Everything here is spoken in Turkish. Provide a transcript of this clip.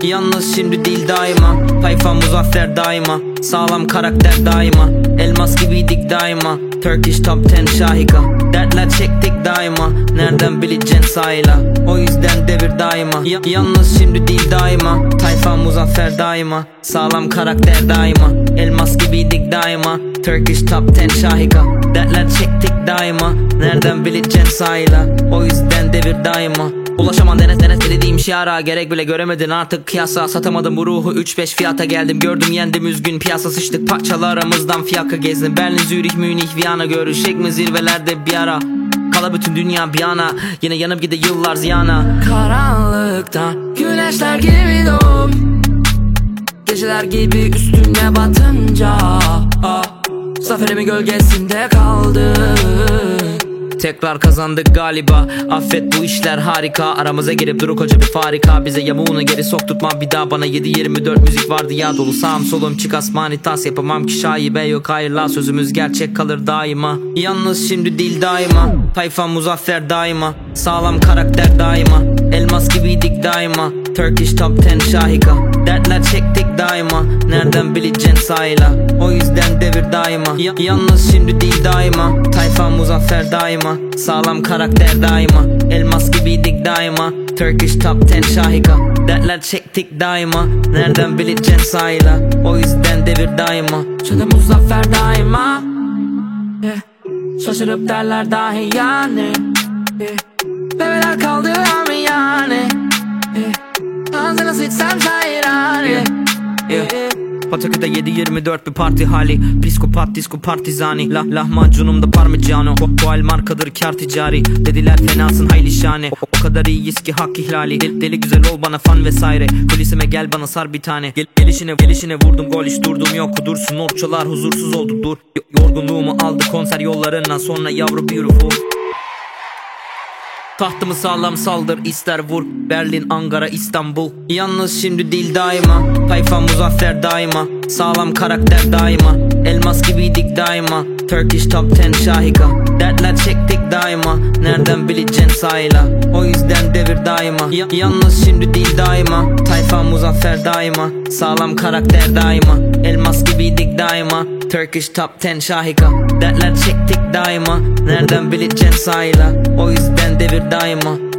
Yalnız şimdi değil daima. Tayfa muzaffer daima. Sağlam karakter daima. Elmas gibiydik daima. Turkish Top 10 şahika. Dertler çektik daima. Nereden bileceksin sayla. O yüzden devir daima. Yalnız şimdi değil daima. Tayfa muzaffer daima. Sağlam karakter daima. Elmas gibiydik daima. Turkish Top 10 şahika. Dertler çektik daima. Nereden bileceksin sayla. O yüzden devir daima. Ulaşaman denet dediğim şiara. Gerek bile göremedin artık kıyasa. Satamadım bu ruhu 3-5 fiyata geldim. Gördüm yendim üzgün piyasa sıçtık. Parçalarımızdan fiyaka gezdim. Berlin, Zürih, Münih, Viyana. Görüşecek mi zirvelerde bir ara. Kala bütün dünya bir yana. Yine yanıp gide yıllar ziyana. Karanlıkta güneşler gibi doğup geceler gibi üstüne batınca zaferimin gölgesinde kaldı. Tekrar kazandık galiba. Affet bu işler harika. Aramıza girip duru koca bir farika. Bize yamuğunu geri sokturtma bir daha. Bana 7-24 müzik vardı ya dolu. Sağım solum çık asmanitas. Yapamam ki şaibe yok hayırla. Sözümüz gerçek kalır daima. Yalnız şimdi değil daima. Tayfa muzaffer daima. Sağlam karakter daima. Elmas gibiydik daima. Turkish Top 10 şahika. Dertler çektik daima. Nereden bileceksin sayla. O yüzden devir daima. Yalnız şimdi değil daima. Tayfa muzaffer daima. Sağlam karakter daima. Elmas gibiydik daima. Turkish Top 10 şahika. Dertler çektik daima. Nereden bileceksin sayla. O yüzden devir daima. Şöyle muzaffer daima. Şaşırıp derler dahi yani. Bebeler kaldı mı yani. Ağzına sıçsam şairane. Patakü'de 7-24 bir parti hali. Psikopat disco partizani. Lahmacunumda parmigiano. Koal markadır kar ticari. Dediler fenasın hayli şane. O kadar iyiyiz ki hak ihlali. Deli güzel ol bana fan vesaire. Kulisime gel bana sar bir tane. Gelişine vurdum gol hiç durdum yok. Dursun orçalar huzursuz oldu dur. Yorgunluğumu aldı konser yollarından sonra yavru beautiful. Tahtımı sağlam saldır ister vur. Berlin, Ankara, İstanbul. Yalnız şimdi değil daima. Tayfa muzaffer daima. Sağlam karakter daima. Elmas gibiydik daima. Turkish Top 10 şahika. Dertler çektik daima. Nereden bileceksin sayla. O yüzden devir daima. Yalnız şimdi değil daima. Tayfa muzaffer daima. Sağlam karakter daima. Elmas gibiydik daima. Turkish Top 10 şahika. Dertler çektik daima. Nereden bileceksin sayla. O yüzden devir daima.